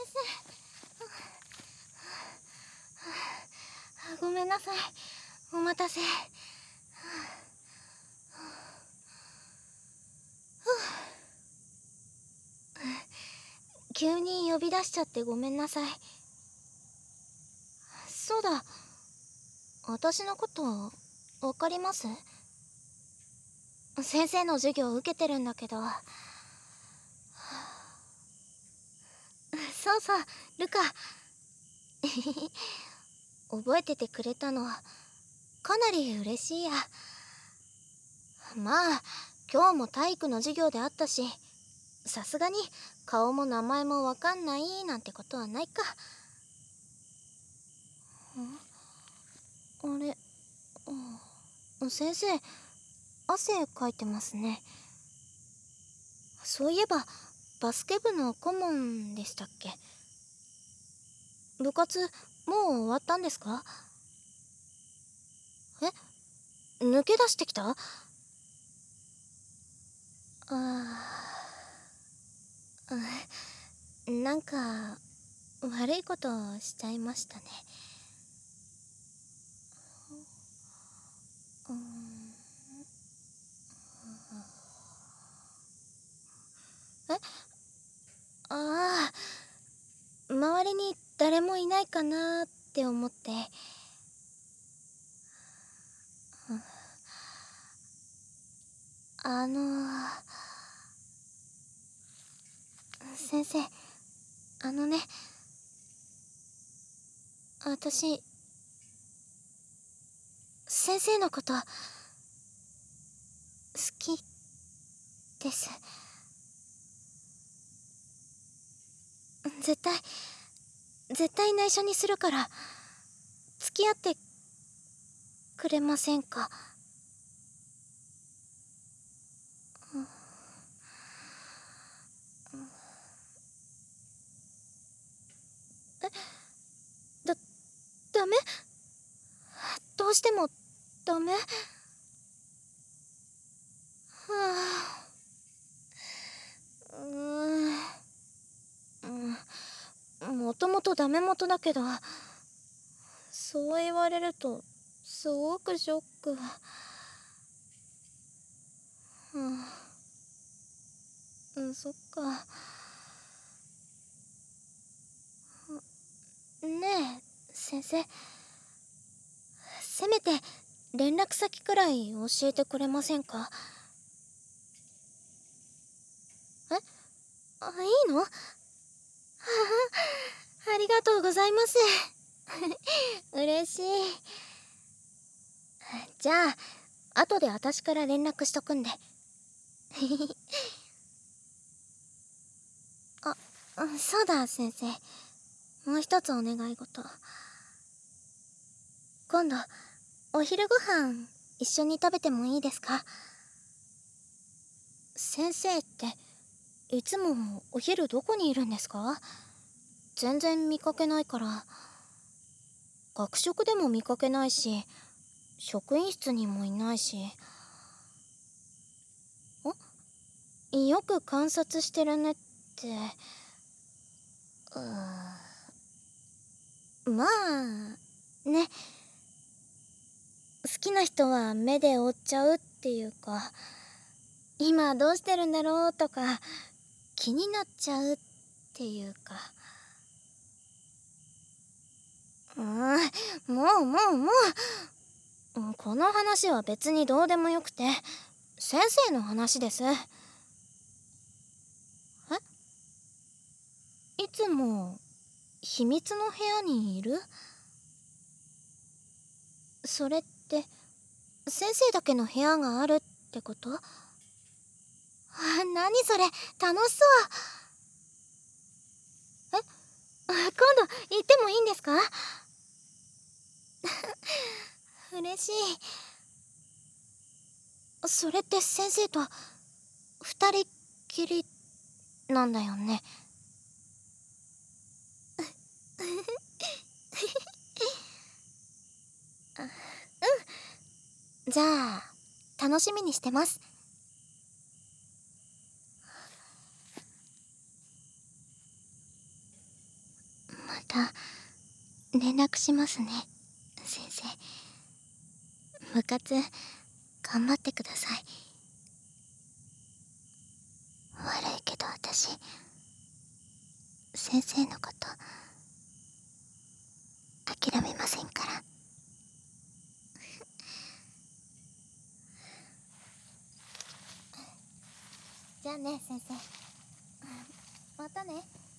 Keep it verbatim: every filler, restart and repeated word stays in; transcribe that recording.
せん。ごめんなさい、お待たせ。急に呼び出しちゃってごめんなさい。そうだ、私のことわかります？先生の授業受けてるんだけど。そうそう、ルカ。覚えててくれたのかなり嬉しいや。まあ今日も体育の授業であったし、さすがに顔も名前もわかんないなんてことはないか。あれ、先生、汗かいてますね。そういえばバスケ部の顧問でしたっけ？部活もう終わったんですか？え？抜け出してきた？ああ、なんか悪いことしちゃいましたね。うん、え？ああ、周りに誰もいないかなって思って。あの先生、あのね、私先生のこと好きです。絶対絶対内緒にするから付き合ってくれませんか？え、だダメ？どうしてもダメ？はあ、うーん、もともとダメ元だけど、そう言われるとすごくショック。うん、うん、そっか。ねえ先生、せめて連絡先くらい教えてくれませんか？え？あ、いいの？はは、ありがとうございます。嬉しい。じゃあ後で私から連絡しとくんで。あ、そうだ先生、もう一つお願い事。今度お昼ご飯一緒に食べてもいいですか？先生っていつもお昼どこにいるんですか？全然見かけないから。学食でも見かけないし、職員室にもいないし。ん？よく観察してるねって。うーまあね、好きな人は目で追っちゃうっていうか、今どうしてるんだろうとか気になっちゃうっていうか。うーん、もうもうもう、この話は別にどうでもよくて、先生の話です。え？いつも秘密の部屋にいる？それって先生だけの部屋があるってこと？あ、何それ、楽しそう。え、今度行ってもいいんですか？嬉しい。それって先生と二人きりなんだよね？うん、じゃあ楽しみにしてます。 た連絡しますね、先生。部活頑張ってください。悪いけど私先生のこと諦めませんから。じゃあね、先生。またね。